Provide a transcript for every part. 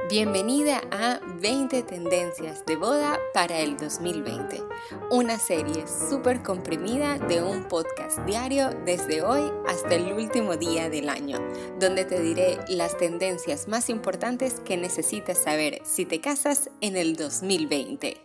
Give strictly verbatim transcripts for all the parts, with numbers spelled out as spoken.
Bienvenida a veinte Tendencias de Boda para el dos mil veinte, una serie súper comprimida de un podcast diario desde hoy hasta el último día del año, donde te diré las tendencias más importantes que necesitas saber si te casas en el dos mil veinte.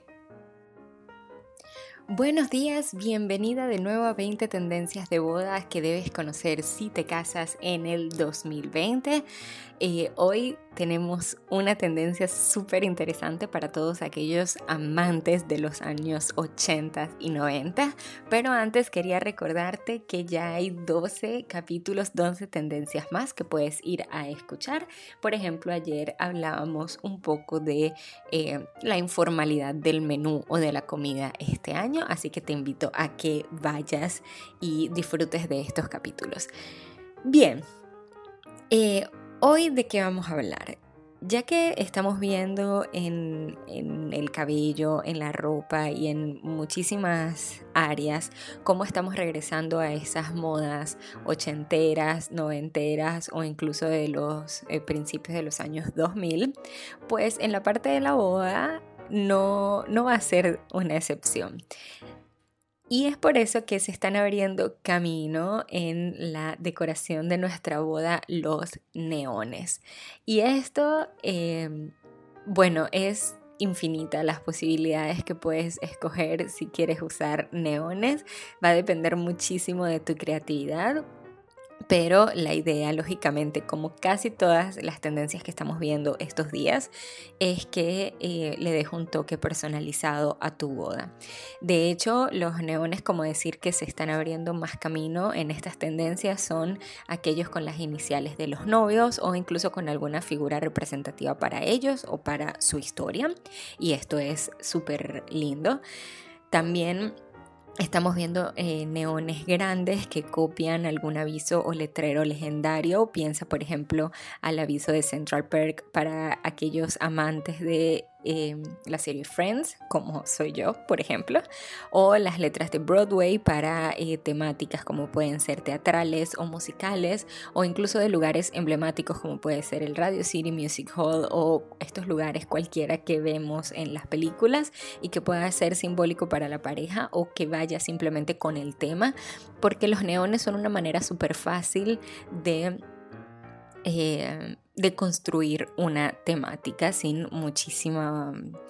Buenos días, bienvenida de nuevo a veinte Tendencias de Bodas que debes conocer si te casas en el dos mil veinte. Eh, hoy tenemos una tendencia súper interesante para todos aquellos amantes de los años ochenta y noventa, pero antes quería recordarte que ya hay doce capítulos, doce tendencias más que puedes ir a escuchar. Por ejemplo, ayer hablábamos un poco de eh, la informalidad del menú o de la comida este año, así que te invito a que vayas y disfrutes de estos capítulos. Bien, eh, ¿hoy de qué vamos a hablar? Ya que estamos viendo en, en el cabello, en la ropa y en muchísimas áreas cómo estamos regresando a esas modas ochenteras, noventeras o incluso de los eh, principios de los años dos mil, pues en la parte de la boda no, no va a ser una excepción. Y es por eso que se están abriendo camino en la decoración de nuestra boda los neones. Y esto, eh, bueno, es infinita las posibilidades que puedes escoger si quieres usar neones. Va a depender muchísimo de tu creatividad. Pero la idea, lógicamente, como casi todas las tendencias que estamos viendo estos días, es que eh, le dejes un toque personalizado a tu boda. De hecho, los neones, como decir que se están abriendo más camino en estas tendencias, son aquellos con las iniciales de los novios o incluso con alguna figura representativa para ellos o para su historia. Y esto es súper lindo. También estamos viendo eh, neones grandes que copian algún aviso o letrero legendario. Piensa, por ejemplo, al aviso de Central Perk para aquellos amantes de eh, la serie Friends, como soy yo, por ejemplo, o las letras de Broadway para eh, temáticas como pueden ser teatrales o musicales, o incluso de lugares emblemáticos como puede ser el Radio City Music Hall o estos lugares cualquiera que vemos en las películas y que pueda ser simbólico para la pareja o que vaya simplemente con el tema, porque los neones son una manera súper fácil de Eh, de construir una temática sin muchísimo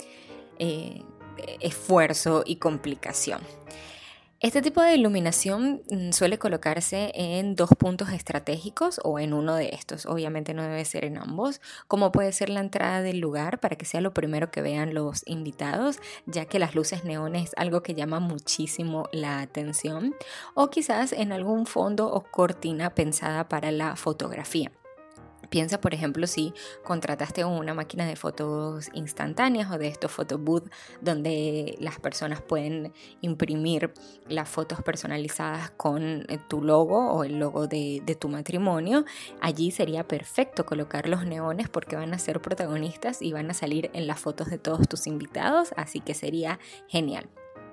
eh, esfuerzo y complicación. Este tipo de iluminación suele colocarse en dos puntos estratégicos o en uno de estos, obviamente no debe ser en ambos, como puede ser la entrada del lugar para que sea lo primero que vean los invitados, ya que las luces neones es algo que llama muchísimo la atención, o quizás en algún fondo o cortina pensada para la fotografía. Piensa, por ejemplo, si contrataste una máquina de fotos instantáneas o de estos photo booth donde las personas pueden imprimir las fotos personalizadas con tu logo o el logo de, de tu matrimonio. Allí sería perfecto colocar los neones porque van a ser protagonistas y van a salir en las fotos de todos tus invitados, así que sería genial.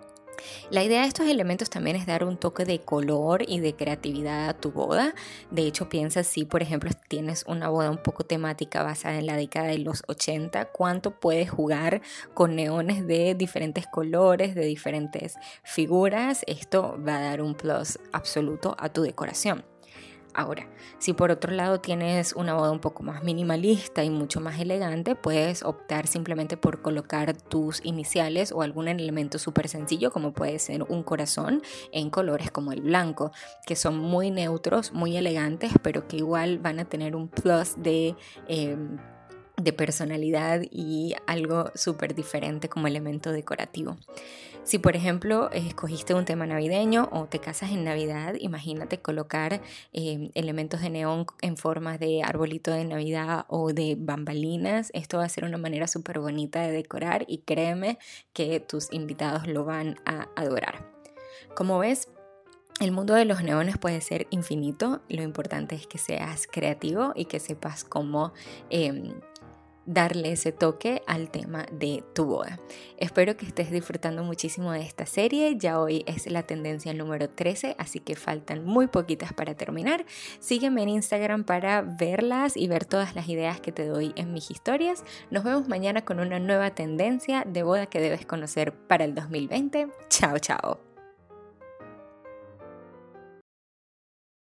La idea de estos elementos también es dar un toque de color y de creatividad a tu boda. De hecho, piensa si, por ejemplo, tienes una boda un poco temática basada en la década de los ochenta, cuánto puedes jugar con neones de diferentes colores, de diferentes figuras. Esto va a dar un plus absoluto a tu decoración. Ahora, si por otro lado tienes una boda un poco más minimalista y mucho más elegante, puedes optar simplemente por colocar tus iniciales o algún elemento súper sencillo como puede ser un corazón en colores como el blanco, que son muy neutros, muy elegantes, pero que igual van a tener un plus de... Eh, de personalidad y algo súper diferente como elemento decorativo. Si por ejemplo escogiste un tema navideño o te casas en Navidad, imagínate colocar eh, elementos de neón en forma de arbolito de Navidad o de bambalinas. Esto va a ser una manera súper bonita de decorar y créeme que tus invitados lo van a adorar. Como ves, el mundo de los neones puede ser infinito. Lo importante es que seas creativo y que sepas cómo eh, darle ese toque al tema de tu boda. Espero que estés disfrutando muchísimo de esta serie. Ya hoy es la tendencia número trece, así que faltan muy poquitas para terminar. Sígueme en Instagram para verlas y ver todas las ideas que te doy en mis historias. Nos vemos mañana con una nueva tendencia de boda que debes conocer para el dos mil veinte. Chao, chao.